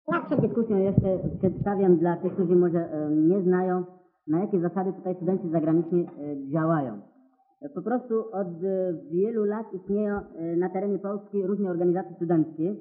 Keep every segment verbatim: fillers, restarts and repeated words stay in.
Ja przed dyskusją jeszcze przedstawiam dla tych, którzy może nie znają, na jakie zasady tutaj studenci zagraniczni działają. Po prostu od wielu lat istnieją na terenie Polski różne organizacje studenckie.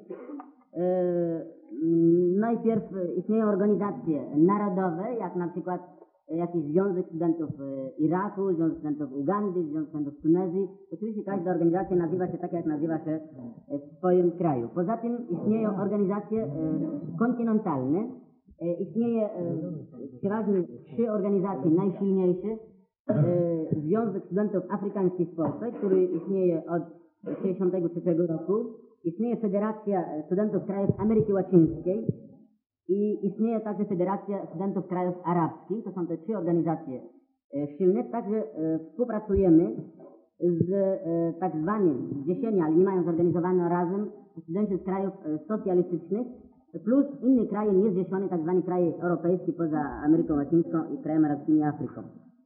Najpierw istnieją organizacje narodowe, jak na przykład jakiś Związek Studentów Iraku, Związek Studentów Ugandy, Związek Studentów Tunezji. Oczywiście każda organizacja nazywa się tak, jak nazywa się w swoim kraju. Poza tym istnieją organizacje kontynentalne. Istnieje przeważnie trzy organizacje najsilniejsze. Związek Studentów Afrykańskich w Polsce, który istnieje od tysiąc dziewięćset sześćdziesiątego trzeciego roku. Istnieje Federacja Studentów Krajów Ameryki Łacińskiej i istnieje także Federacja Studentów Krajów Arabskich. To są te trzy organizacje silne. Także współpracujemy z tak zwanymi dziesięcioma, ale nie mają zorganizowane razem, studenci z krajów socjalistycznych plus inne kraje niezrzeszone, tak zwane kraje europejskie poza Ameryką Łacińską i krajami arabskimi i Afryką.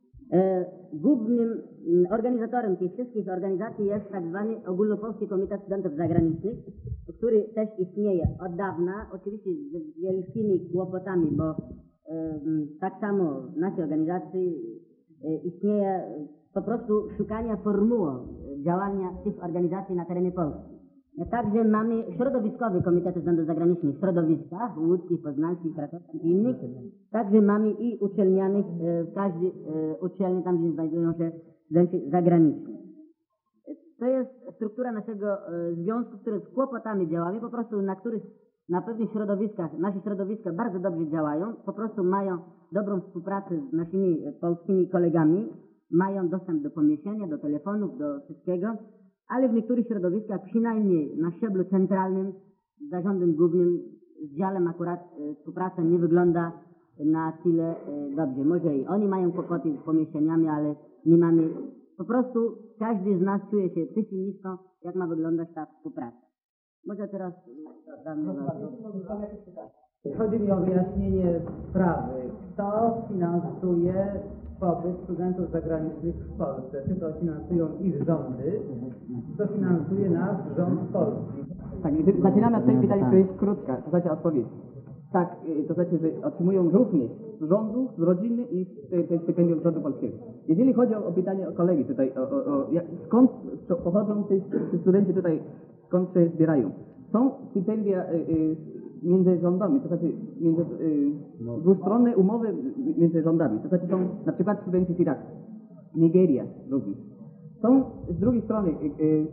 Głównym organizatorem tych wszystkich organizacji jest tak zwany Ogólnopolski Komitet Studentów Zagranicznych, który też istnieje od dawna, oczywiście z wielkimi kłopotami, bo e, tak samo w naszej organizacji e, istnieje po prostu szukania formuły działania tych organizacji na terenie Polski. Także mamy środowiskowy Komitet Studentów Zagranicznych w środowiskach łódzkich, poznańskich, krakowskich i innych. Także mamy i uczelnianych, w każdej uczelni, tam gdzie znajdują się studenci zagraniczni. To jest struktura naszego związku, który z kłopotami działamy, po prostu na których na pewnych środowiskach, nasze środowiska bardzo dobrze działają, po prostu mają dobrą współpracę z naszymi polskimi kolegami, mają dostęp do pomieszczenia, do telefonów, do wszystkiego. Ale w niektórych środowiskach, przynajmniej na szczeblu centralnym, z zarządem głównym, z działem akurat e, współpraca nie wygląda na tyle e, dobrze. Może i oni mają kłopoty z pomieszczeniami, ale nie mamy. Po prostu każdy z nas czuje się pesymistą, jak ma wyglądać ta współpraca. Może teraz damy Chodzi mi o wyjaśnienie sprawy. Kto finansuje pobyt studentów zagranicznych w Polsce? Czy to finansują ich rządy, czy to finansuje nasz rząd polski? Tak, zaczynamy od tej pytania, która jest krótka, to znaczy odpowiedź. Tak, to znaczy, że otrzymują również z rządu, z rodziny i z tej stypendium rządu polskiego. Jeżeli chodzi o, o pytanie o kolegi tutaj, o, o, o, jak, skąd pochodzą ci, ci studenci tutaj, skąd się zbierają? Są stypendia y, y, między rządami, to znaczy między, y, dwustronne umowy między rządami, to znaczy są na przykład studenci z Iraku, Nigeria również. Są z drugiej strony y, y,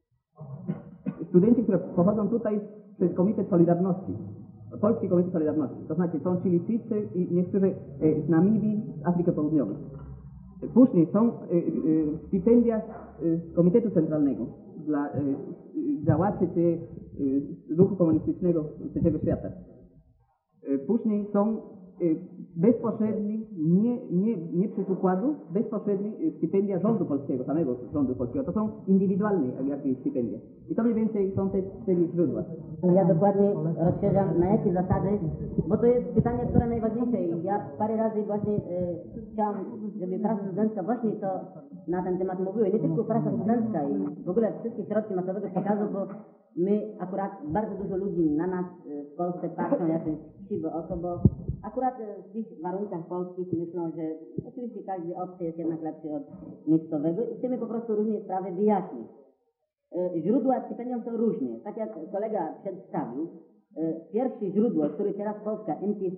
studenci, które pochodzą tutaj przez Komitet Solidarności, Polski Komitet Solidarności, to znaczy są Chilijczycy i niektórzy y, z Namibii, z Afryki Południowej. Później są y, y, stypendia z Komitetu Centralnego dla y, działaczy czy y, ruchu komunistycznego trzeciego świata. Y, później są y, bezpośredni, nie, nie, nie przez układu, bezpośredni stypendia rządu polskiego, samego rządu polskiego. To są indywidualne jakieś stypendia. I to mniej więcej są te cztery źródła. Ja dokładnie rozszerzam, na jakie zasady, bo to jest pytanie, które najważniejsze i ja parę razy właśnie e, chciałam, żeby praca studencka właśnie to na ten temat mówiła. Nie tylko praca studencka i w ogóle wszystkie środki masowego przekazu, bo my akurat bardzo dużo ludzi na nas w Polsce patrzą jak siwe oko, bo akurat w tych warunkach polskich myślą, że oczywiście każdy obcy jest jednak lepszy od miejscowego i chcemy po prostu różne sprawy wyjaśnić. Źródła stypendium są różne. Tak jak kolega przedstawił, pierwsze źródło, które teraz Polska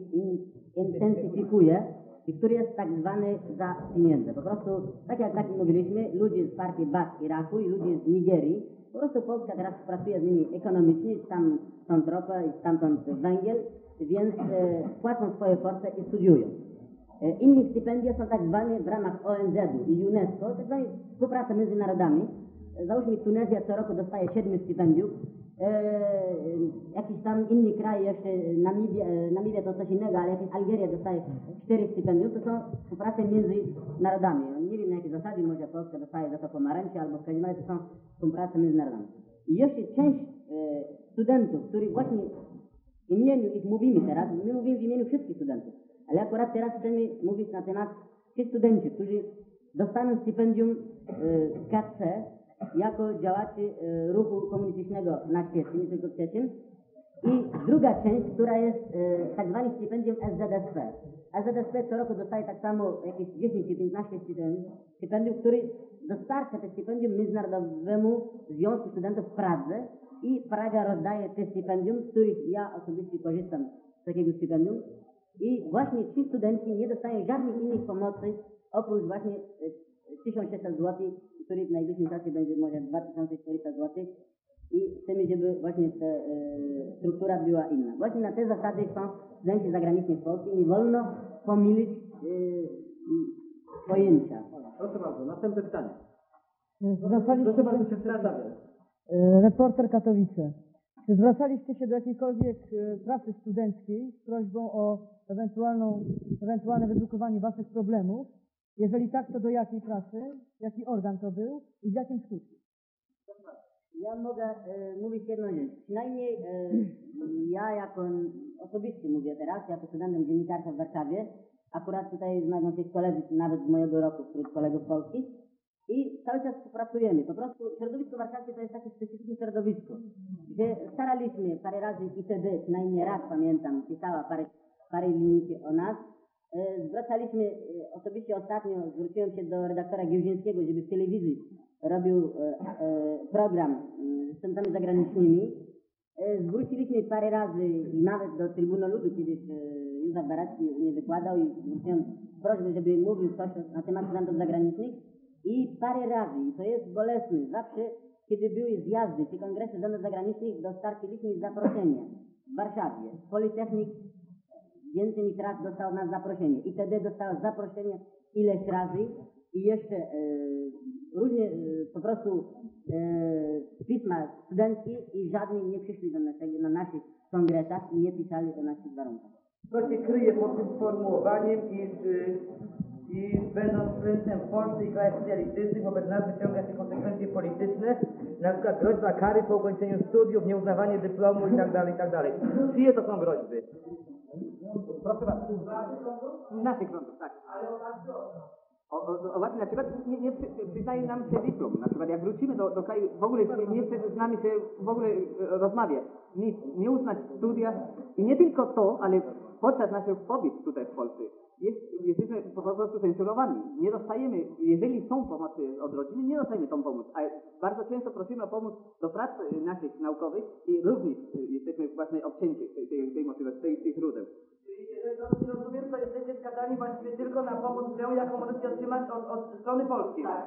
intensyfikuje i który jest tak zwany za pieniądze. Po prostu, tak jak tak mówiliśmy, ludzie z partii Bas Iraku i ludzie z Nigerii, po prostu Polska teraz pracuje z nimi ekonomicznie, tam stąd ropa i stamtąd węgiel, więc e, płacą swoje porce i studiują. E, inne stypendia są tak zwane w ramach O N Z u i UNESCO, tak zwane współpraca między narodami. Załóżmy, Tunezja co roku dostaje siedem stypendiów, e, jakiś tam inny kraj, jeszcze Namibia, Namibia to coś innego, ale jakiś Algeria dostaje cztery stypendiów, to są współprace między narodami. Nie wiem na jakie zasady, może Polska dostaje za to pomarańcze, albo w każdym razie to są współprace między narodami. I jeszcze część e, studentów, których właśnie w imieniu ich mówimy teraz, my mówimy w imieniu wszystkich studentów, ale akurat teraz chcemy mówić na temat tych studentów, którzy dostaną stypendium e, K C jako działaczy e, ruchu komunistycznego na świecie, nie tylko w trzecim, i druga część, która jest e, tak zwanym stypendium S Z S P. S Z S P co roku dostaje tak samo jakieś dziesięć czy piętnaście stypendiów, który dostarcza te stypendium Międzynarodowemu Związku Studentów w Pradze i Praga rozdaje te stypendium, z których ja osobiście korzystam z takiego stypendium. I właśnie ci studenci nie dostają żadnych innych pomocy oprócz właśnie e, tysiąc sześćset złotych, który w najbliższym czasie będzie może dwa tysiące czterysta złotych. I chcemy, żeby właśnie ta e, struktura była inna. Właśnie na te zasady są studenci zagraniczni w Polsce i nie wolno pomylić e, pojęcia. Proszę bardzo, następne pytanie. Zwracaliście Proszę bardzo, się, przedstawię. e, reporter Katowice. Czy zwracaliście się do jakiejkolwiek e, prasy studenckiej z prośbą o ewentualną, ewentualne wydrukowanie waszych problemów? Jeżeli tak, to do jakiej prasy? Jaki organ to był i z jakim skutkiem? Ja mogę e, mówić jedną rzecz. Przynajmniej e, ja jako osobiście mówię teraz, jako studentem dziennikarstwa w Warszawie, akurat tutaj znajdą się koledzy nawet z mojego roku, wśród kolegów polskich i cały czas współpracujemy. Po prostu środowisko warszawskie to jest takie specyficzne środowisko, gdzie staraliśmy parę razy i wtedy, przynajmniej raz pamiętam, pisała parę, parę linijki o nas. E, zwracaliśmy, e, osobiście ostatnio zwróciłem się do redaktora Giełdzińskiego, żeby w telewizji robił e, e, program e, z studentami zagranicznymi. E, zwróciliśmy parę razy i nawet do Trybunału Ludu, kiedyś e, Józef Baracki mnie wykładał i zwróciłem prośbę, żeby mówił coś na temat studentów zagranicznych i parę razy, i to jest bolesne, zawsze kiedy były zjazdy czy kongresy studentów zagranicznych, dostarczyliśmy zaproszenie w Warszawie. Politechnik więcej niż raz dostał nas zaproszenie i wtedy dostał zaproszenie ileś razy i jeszcze e, różnie e, po prostu e, pisma studenckie i żadni nie przyszli do naszego, na naszych kongresach i nie pisali o naszych warunkach. Co się kryje pod tym sformułowaniem, iż, y, iż będąc studentem w Polsce i krajach socjalistycznych wobec nas wyciąga się konsekwencje polityczne, na przykład groźba kary po ukończeniu studiów, nieuznawanie dyplomu itd., itd. Czyje to są groźby? Proszę bardzo. Naszych rządów, tak. O, o, o, właśnie na przykład nie, nie przy- przyznaje nam się dyplom. Na przykład jak wrócimy do, do kraju, w ogóle nie, nie chce z nami się w ogóle e, rozmawiać, nic, nie uznać studia i nie tylko to, ale podczas naszych pobyt tutaj w Polsce jest, jesteśmy po prostu censurowani. Nie dostajemy, jeżeli są pomocy od rodziny, nie dostajemy tą pomoc, a bardzo często prosimy o pomoc do prac e, naszych naukowych i również e, jesteśmy właśnie obcięci tej, tej, tej motywacji, tej, tych źródeł. Jeżeli dobrze rozumiem, to jesteście skazani właściwie tylko na pomoc tę, jaką możecie otrzymać od, od strony polskiej. Tak.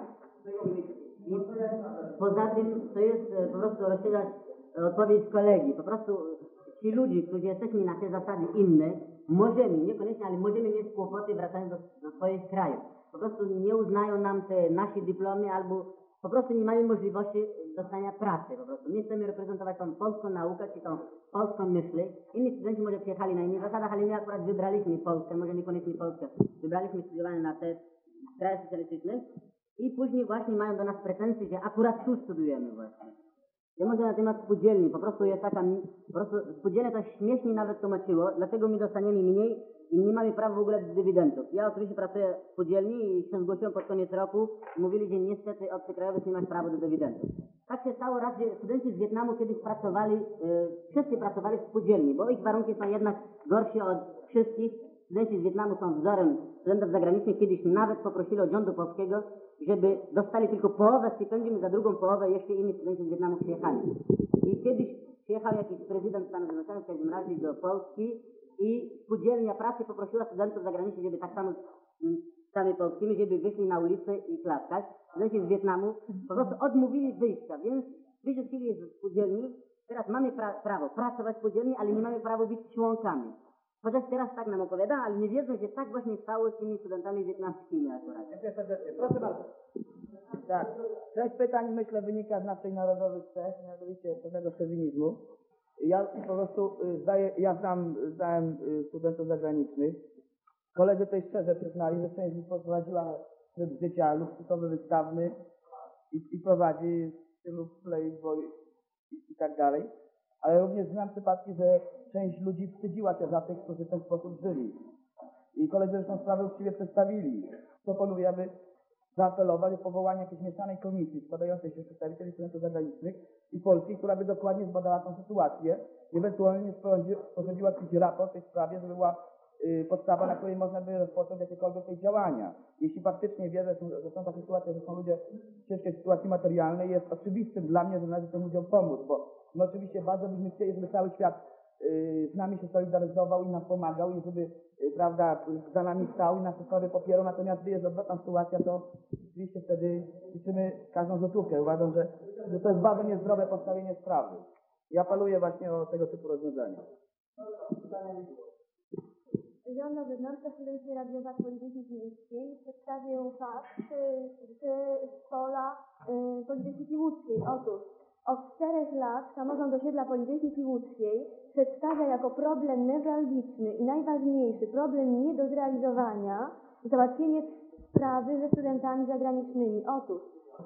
I poza tym to jest e, po prostu rozszerzać odpowiedź kolegi. Po prostu ci ludzie, którzy jesteśmy na te zasady inne, możemy, niekoniecznie, ale możemy mieć kłopoty wracając do, do swoich krajów. Po prostu nie uznają nam te nasze dyplomy albo po prostu nie mamy możliwości dostania pracy. Po prostu my chcemy reprezentować tą polską naukę, czy tą polską myśl. Inni studenci może przyjechali na innych zasadach, ale my akurat wybraliśmy Polskę, może niekoniecznie Polskę. Wybraliśmy studiowanie na te kraje socjalistyczne i później właśnie mają do nas pretensje, że akurat tu studujemy właśnie. Ja może na temat spółdzielni, po prostu jest taka, po prostu spółdzielnie to śmiesznie nawet tłumaczyło, dlaczego my dostaniemy mniej i nie mamy prawa w ogóle do dywidendów. Ja oczywiście pracuję w spółdzielni i się zgłosiłem pod koniec roku i mówili, że niestety obcokrajowych nie masz prawa do dywidendów. Tak się stało raz, że studenci z Wietnamu kiedyś pracowali, e, wszyscy pracowali w spółdzielni, bo ich warunki są jednak gorsze od wszystkich. Studenci z Wietnamu są wzorem studentów zagranicznych. Kiedyś nawet poprosili od rządu polskiego, żeby dostali tylko połowę stypendium i za drugą połowę jeszcze inni studenci z Wietnamu przyjechali. I kiedyś przyjechał jakiś prezydent Stanów Zjednoczonych, w każdym razie do Polski i spółdzielnia pracy poprosiła studentów zagranicznych, żeby tak samo z sami polskimi, żeby wyszli na ulicę i klaskać. Studenci z Wietnamu po prostu odmówili wyjścia, więc wyrzucili ze spółdzielni. Teraz mamy pra prawo pracować w spółdzielni, ale nie mamy prawa być członkami. Chociaż teraz tak nam opowiada, ale nie wiedzą, że tak właśnie stało z tymi studentami wietnamskimi akurat. Dziękuję serdecznie. Proszę bardzo. Tak. Część pytań, myślę, wynika z naszej narodowych cech, mianowicie pewnego szowinizmu. Ja po prostu y, zdaję, ja znam, znałem y, studentów zagranicznych. Koledzy tutaj szczerze przyznali, że część z nich prowadziła tryb życia luksusowy, wystawny i, i prowadzi w stylu playboy i, i tak dalej. Ale również znam przypadki, że część ludzi wstydziła się za tych, którzy w ten sposób żyli. I koledzy zresztą sprawę uczciwie przedstawili. Proponuję, aby zaapelować o powołanie jakiejś mieszanej komisji składającej się z przedstawicieli studentów zagranicznych i polskich, która by dokładnie zbadała tę sytuację i ewentualnie sporządziła jakiś raport w tej sprawie, żeby była y, podstawa, na której można by rozpocząć jakiekolwiek tej działania. Jeśli faktycznie wierzę, że są takie sytuacje, że są ludzie w ciężkiej sytuacji materialnej, jest oczywistym dla mnie, że należy tym ludziom pomóc, bo my oczywiście bardzo byśmy chcieli, żeby cały świat z nami się solidaryzował i nam pomagał i żeby, prawda, za nami stał i nas sprawy popierał, natomiast gdy jest odwrotna sytuacja, to oczywiście wtedy liczymy każdą złotówkę. Uważam, że, że to jest bardzo niezdrowe postawienie sprawy. I apeluję właśnie o tego typu rozwiązania. Joanna Bednarska, studencja radiowa Politechniki Łódzkiej. Przedstawię fakt z pola Politechniki Łódzkiej. Otóż od czterech lat samorząd osiedla Politechniki Łódzkiej przedstawia jako problem newralgiczny i najważniejszy problem nie do zrealizowania załatwienie sprawy ze studentami zagranicznymi. Otóż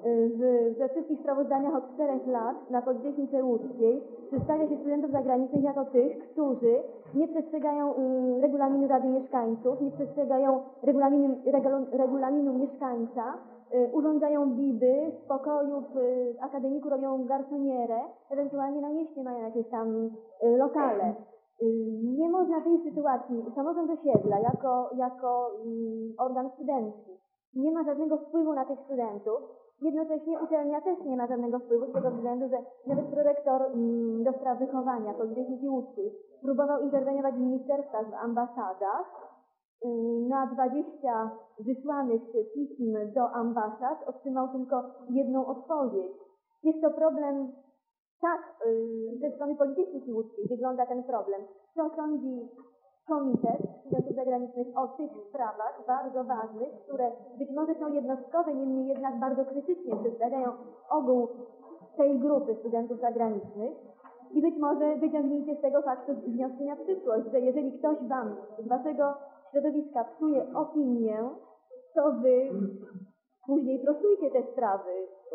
w, we wszystkich sprawozdaniach od czterech lat na Politechnice Łódzkiej przedstawia się studentów zagranicznych jako tych, którzy nie przestrzegają y, regulaminu Rady Mieszkańców, nie przestrzegają regulaminu, regul, regulaminu mieszkańca, y, urządzają biby, z pokoju w, w akademiku robią garsonierę, ewentualnie na mieście mają jakieś tam y, lokale. Y, nie można w tej sytuacji, samorząd osiedla jako, jako y, organ studencki nie ma żadnego wpływu na tych studentów. Jednocześnie uczelnia też nie ma żadnego wpływu z tego względu, że nawet prorektor mm, do spraw wychowania Politechniki Łódzkiej próbował interweniować w ministerstwach, w ambasadach. Yy, na dwadzieścia wysłanych pism do ambasad otrzymał tylko jedną odpowiedź. Jest to problem, tak, yy, ze strony Politechniki Łódzkiej wygląda ten problem. Co sądzi Komitet Studentów Zagranicznych o tych sprawach bardzo ważnych, które być może są jednostkowe, niemniej jednak bardzo krytycznie przedstawiają ogół tej grupy studentów zagranicznych i być może wyciągnijcie z tego faktu wnioski na przyszłość, że jeżeli ktoś wam z waszego środowiska psuje opinię, to wy później prostujcie te sprawy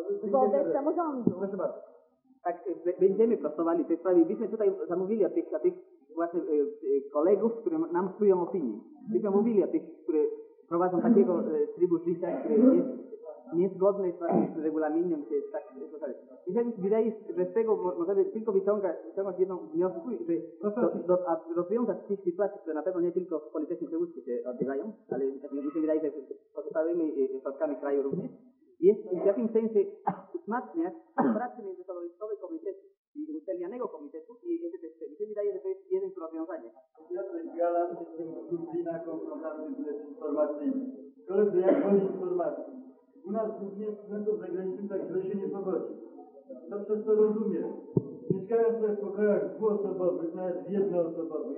wobec samorządu. Proszę bardzo. Tak, będziemy prostowali te sprawy. Byśmy tutaj zamówili od tych, od tych właśnie e, e, kolegów, które nam psują opinię. Byśmy mówili o tych, które prowadzą takiego e, trybu życia, który jest niezgodny z, z regulaminem, czy tak, tak. Mi się wydaje, że z tego możemy tylko wyciągać, wyciągać jedną wniosku, że do, do, a rozwiązać tych sytuacji, które na pewno nie tylko w Politechnice Łódzkiej się odbywają, ale mi się wydaje, że z pozostałymi środkami kraju również, jest w jakimś sensie wzmacniać pracy międzyśrodowiskowej komitetu i uczelnianego komitetu i mi się wydaje, że to jest jeden z rozwiązań. Piotrek Galan, jestem Lublina, konsultantem informacyjny. Koledzy, jak woli informacji? U nas głównie studentów zagranicznych tak źle się nie powodzi. To przez to rozumiem. Mieszkają sobie w pokojach dwuosobowych, nawet jednoosobowych.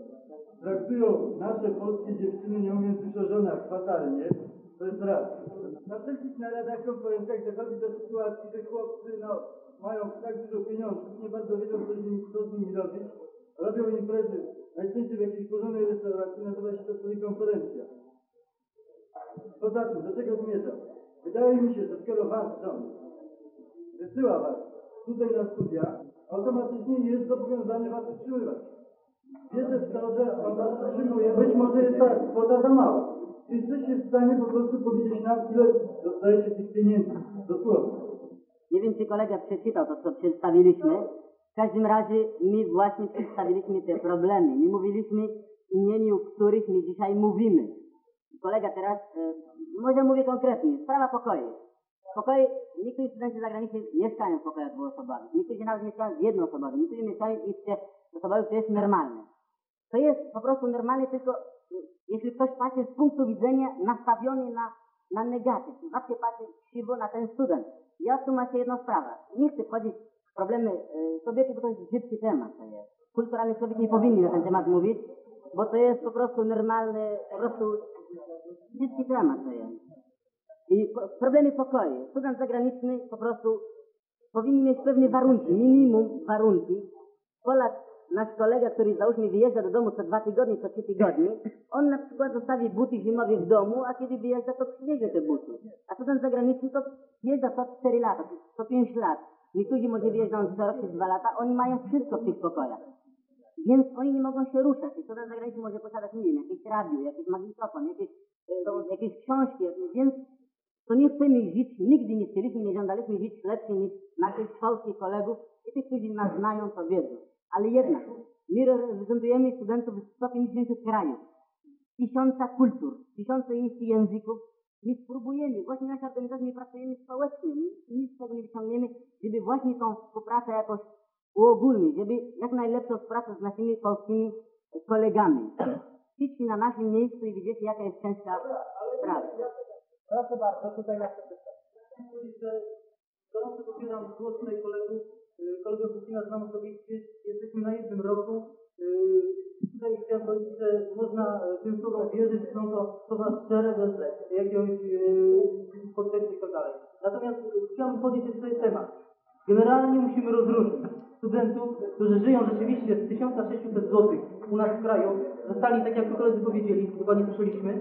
Traktują nasze polskie dziewczyny, nie mówiąc już o żonach, fatalnie. To jest raz. Na wszelkich naradach, konferencjach dochodzi do sytuacji, że chłopcy no, mają tak dużo pieniążków, nie bardzo wiedzą, co z nimi, co z nimi robić. Robią imprezy, najczęściej w jakiejś porządnej restauracji, nazywa się to sobie konferencja. Poza tym, do czego zmierzam? Wydaje mi się, że skoro was rząd wysyła was tutaj na studia, automatycznie jest zobowiązany was utrzymywać. Wierzę w to, że on was utrzymuje, być może jest ta kwota za mała. Czy jesteście w stanie po prostu powiedzieć nam, ile dostajecie tych pieniędzy? Dosłownie. Nie wiem, czy kolega przeczytał to, co przedstawiliśmy. W każdym razie my właśnie przedstawiliśmy te problemy. My mówiliśmy w imieniu których my dzisiaj mówimy. Kolega teraz, e, może mówię konkretnie, sprawa pokoju. Pokoje, niektórzy studenci zagraniczni mieszkają w pokojach dwuosobowych, niektórzy nawet mieszkają w jednoosobowych, niektórzy mieszkają w trzyosobowych, to jest normalne. To jest po prostu normalne, tylko jeśli ktoś patrzy z punktu widzenia nastawiony na, na negatyw, zawsze patrzy krzywo na ten student. Ja tłumaczę jedną sprawę. Nie chcę wchodzić w problemy y, kobiety, bo to jest brzydki temat. To jest. Kulturalny człowiek nie powinien na ten temat mówić, bo to jest po prostu normalny, po prostu brzydki temat to jest. I po, problemy pokoju. Student zagraniczny po prostu powinien mieć pewne warunki, minimum warunki. Polak, nasz kolega, który załóżmy wyjeżdża do domu co dwa tygodnie, co trzy tygodnie, on na przykład zostawi buty zimowe w domu, a kiedy wyjeżdża, to przywiezie te buty. A student zagraniczny to wyjeżdża co cztery lata, co pięć lat. Niektórzy może wyjeżdżają co rok czy dwa lata, oni mają wszystko w tych pokojach. Więc oni nie mogą się ruszać. I student zagraniczny może posiadać, nie wiem, jakieś radio, jakiś magnetofon, jakieś, e, jakieś książki, jakieś, więc to nie chcemy żyć, nigdy nie chcieliśmy, nie żądaliśmy żyć lepiej niż naszych polskich kolegów i tych, którzy nas znają, to wiedzą. Ale jednak, my reprezentujemy studentów z sto pięćdziesięciu krajów, tysiąca kultur, tysiące jeszcze języków. My spróbujemy, właśnie nasza organizacja, my pracujemy społecznie, my nic z tego nie wyciągniemy, żeby właśnie tą współpracę jakoś uogólnić, żeby jak najlepszą współpracę z naszymi polskimi kolegami. Idźcie na naszym miejscu i widzicie, jaka jest ciężka sprawa. Proszę bardzo, tutaj na że gorąco popieram głos tutaj kolegów, kolegów Krystyna znam osobiście, jesteśmy na jednym roku. Tutaj chciałem powiedzieć, że można tym słowom wierzyć, że są to słowa szczere, bez jakiegoś podtekstu i tak dalej. Natomiast chciałbym podnieść jeszcze ten temat. Generalnie musimy rozróżnić studentów, którzy żyją rzeczywiście z tysiąc sześćset złotych u nas w kraju, zostali, tak jak tu koledzy powiedzieli, chyba nie słyszeliśmy,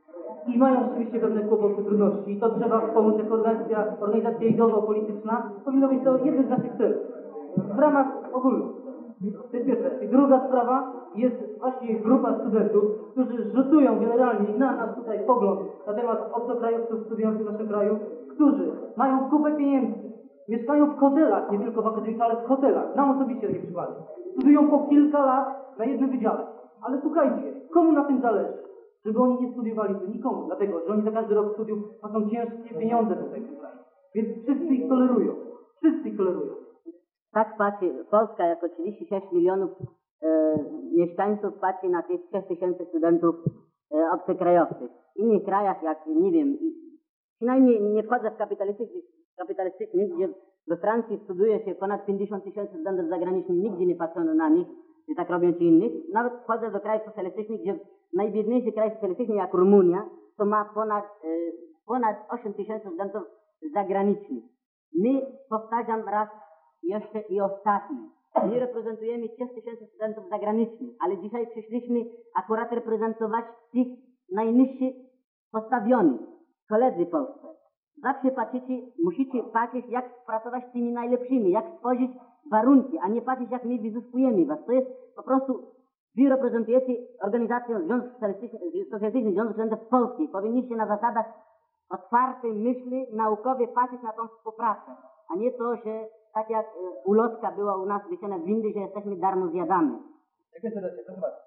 i mają rzeczywiście pewne kłopoty, trudności. I to trzeba wspomóc jako organizacja, organizacja ideowo-polityczna. Powinno być to jeden z naszych celów. W ramach ogólnych. To jest pierwsze. I druga sprawa jest właśnie grupa studentów, którzy rzutują generalnie na nas tutaj pogląd na temat obcokrajowców studiujących w naszym kraju, którzy mają kupę pieniędzy, mieszkają w hotelach, nie tylko w akademikach, ale w hotelach. Nam osobiście takie przykłady. Studiują po kilka lat na jednym wydziale. Ale słuchajcie, komu na tym zależy? Żeby oni nie studiowali, to nikomu, dlatego, że oni za każdy rok studiów płacą ciężkie pieniądze tutaj w tym kraju. Więc wszyscy ich tolerują. Wszyscy ich tolerują. Tak patrzy, Polska jako trzydzieści sześć milionów e, mieszkańców patrzy na tych sześć tysięcy studentów e, obcokrajowców. W innych krajach, jak nie wiem, przynajmniej nie wchodzę w kapitalistycznych, kapitalistycznych, gdzie we Francji studiuje się ponad pięćdziesiąt tysięcy studentów zagranicznych, nigdzie nie patrzono na nich, że tak robią ci innych. Nawet wchodzę do krajów socjalistycznych, gdzie najbiedniejszy kraj socjalistyczny jak Rumunia, to ma ponad, e, ponad osiem tysięcy studentów zagranicznych. My, powtarzam raz jeszcze i ostatni, my reprezentujemy sześć tysięcy studentów zagranicznych, ale dzisiaj przyszliśmy akurat reprezentować tych najniższych postawionych, koledzy polscy. Zawsze patrzycie, musicie patrzeć, jak pracować z tymi najlepszymi, jak stworzyć warunki, a nie patrzeć, jak my wyzyskujemy was. To jest po prostu, wy reprezentujecie organizację Związku Socjalistycznych Związku Studentów Polskich. Powinniście na zasadach otwartej myśli naukowej patrzeć na tą współpracę, a nie to, że tak jak ulotka była u nas wysiana w windy, że jesteśmy darmo zjadamy. Dziękuję serdecznie, proszę bardzo.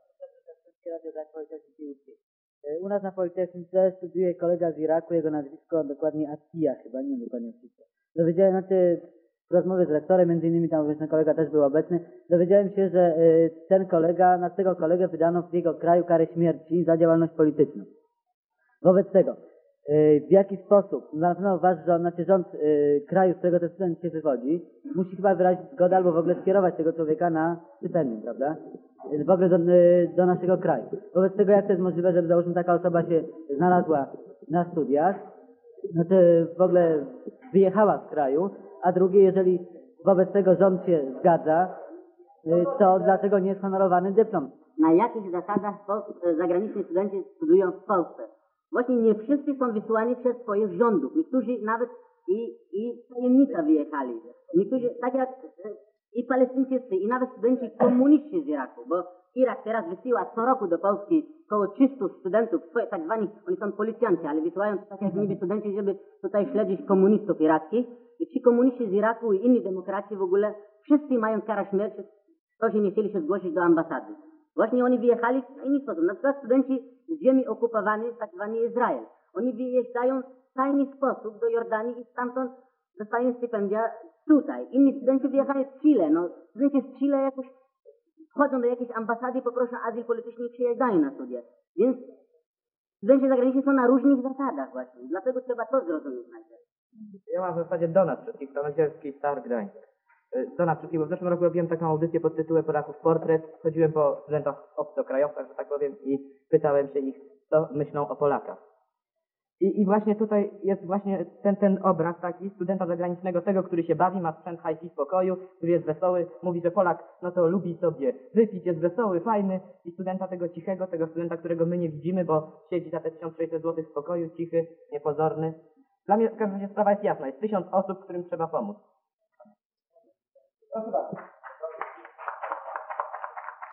U nas na Politechnice studiuje kolega z Iraku, jego nazwisko dokładnie Atija, chyba nie wiem dokładnie nazwisko. Dowiedziałem, znaczy w rozmowie z rektorem, między innymi tam obecny kolega też był obecny, dowiedziałem się, że y, ten kolega, na tego kolegę wydano w jego kraju karę śmierci za działalność polityczną. Wobec tego, y, w jaki sposób, na pewno wasz rząd, znaczy rząd y, kraju, z którego ten student się wywodzi, musi chyba wyrazić zgodę albo w ogóle skierować tego człowieka na stypendium, prawda? W ogóle do, do naszego kraju. Wobec tego jak to jest możliwe, żeby załóżmy taka osoba się znalazła na studiach, znaczy w ogóle wyjechała z kraju, a drugie, jeżeli wobec tego rząd się zgadza, to dlaczego nie jest honorowany dyplom? Na jakich zasadach zagraniczni studenci studiują w Polsce? Właśnie nie wszyscy są wysyłani przez swoich rządów. Niektórzy nawet i, i tajemnica wyjechali. Niektórzy, tak jak i Palestyńczycy, i nawet studenci komuniści z Iraku, bo Irak teraz wysyła co roku do Polski około trzystu studentów, swoje, tak zwani, oni są policjanci, ale wysyłają tak jak niby studenci, żeby tutaj śledzić komunistów irackich. I ci komuniści z Iraku i inni demokraci w ogóle, wszyscy mają karę śmierci, to się nie chcieli się zgłosić do ambasady. Właśnie oni wyjechali w inny sposób. Na przykład studenci z ziemi okupowanej, tak zwany Izrael. Oni wyjeżdżają w tajny sposób do Jordanii i stamtąd dostają stypendia tutaj. Inni studenci wyjechają z Chile. No, studenci z Chile jakoś wchodzą do jakiejś ambasady i poproszą azyl polityczny i przyjeżdżają na studia. Więc studenci zagraniczni są na różnych zasadach właśnie. Dlatego trzeba to zrozumieć najpierw. Ja mam w zasadzie do nas wszystkich, Starodzielski, Star Gdańsk. Do nas wszystkich, bo w zeszłym roku robiłem taką audycję pod tytułem Polaków Portret. Chodziłem po studentach obcokrajowcach, że tak powiem, i pytałem się ich, co myślą o Polakach. I, I właśnie tutaj jest właśnie ten, ten obraz taki studenta zagranicznego, tego, który się bawi, ma sprzęt high-fi w pokoju, który jest wesoły, mówi, że Polak no to lubi sobie wypić, jest wesoły, fajny, i studenta tego cichego, tego studenta, którego my nie widzimy, bo siedzi za te tysiąc sześćset złotych w pokoju, cichy, niepozorny. Dla mnie w każdym razie sprawa jest jasna, jest tysiąc osób, którym trzeba pomóc. Proszę bardzo.